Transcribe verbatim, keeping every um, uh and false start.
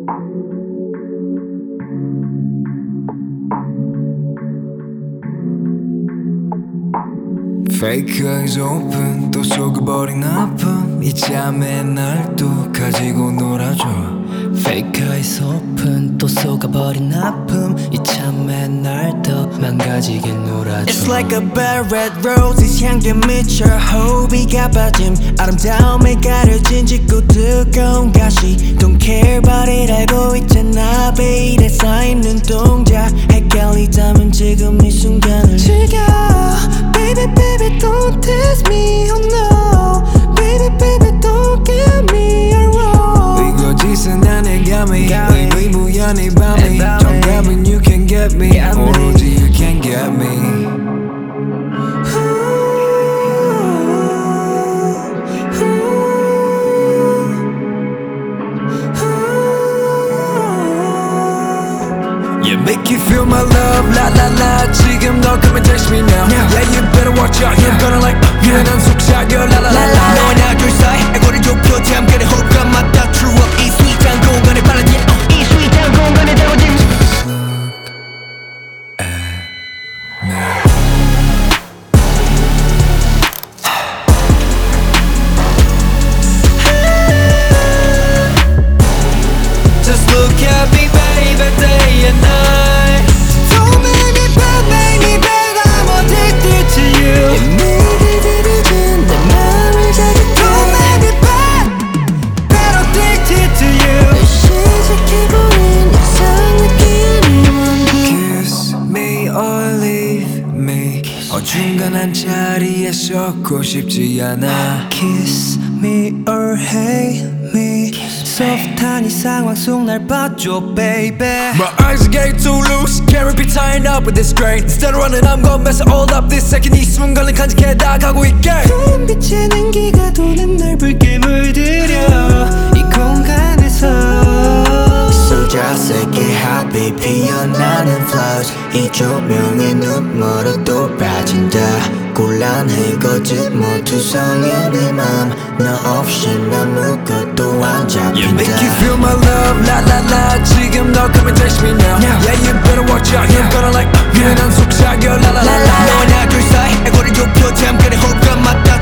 Fake eyes open 또 속아버린 아픔 이 잠에 날 또 가지고 놀아줘 Fake eyes open 또 속아버린 아픔 이 참에 날 더 망가지게 놀아줘 It's like a bad red roses 향기에 미쳐 호비가 빠짐 아름다움에 가려진 짙고 뜨거운 가시 Don't care about it 알고 있잖아 베일에 쌓인 눈동자 헷갈리다면 지금 이 순간을 즐겨 Baby baby don't test me oh no Baby baby don't get me wrong 이거짓은 안 해 감히 의무연 이 밤이 정답은 you can get me 오로지 you can get me Yeah, make you feel my love, la la la 지금 너 come and touch me now Yeah, you better watch out, you're gonna like 유난한 속삭여, la la la la 너와 나 둘 사이 애고를 좁혀 잠깐의 호흡과 맞다 True up 이 스윗한 공간에 빨라진 어, 이 스윗한 공간에 달아진 Just look at me baby day and night Don't make me bad, make me bad I'm addicted to you 내게 들이던 내 맘을 자극해 Don't make me bad, bad addicted to you 시작해버린 이상하게 아니면 Kiss me or leave me 어중간한 자리에 서고 싶지 않아 Kiss me or hate me 소프트한 이 상황 속 날 봐줘 baby My eyes are getting too loose Can't be tying up with this strain Instead of running I'm gonna mess it all up This second 이 순간을 간직해 나가고 있게 푸른 빛의 냉기가 도는 날 붉게 물들여 이 공간에서 소자스럽게 하비 피어나는 flows 이 조명의 눈물도 빠진다 곤란해 거짓 모투성인 내 맘 너 없이 아무것도 안 잡힌다 Yeah, make you feel my love, la la la 지금 너 come and touch me now Yeah, you better watch out, you're gonna like 유난한 속삭여, la la la la 너와 나 둘 사이 애고를 좁혀 잠깐의 호흡과 맞다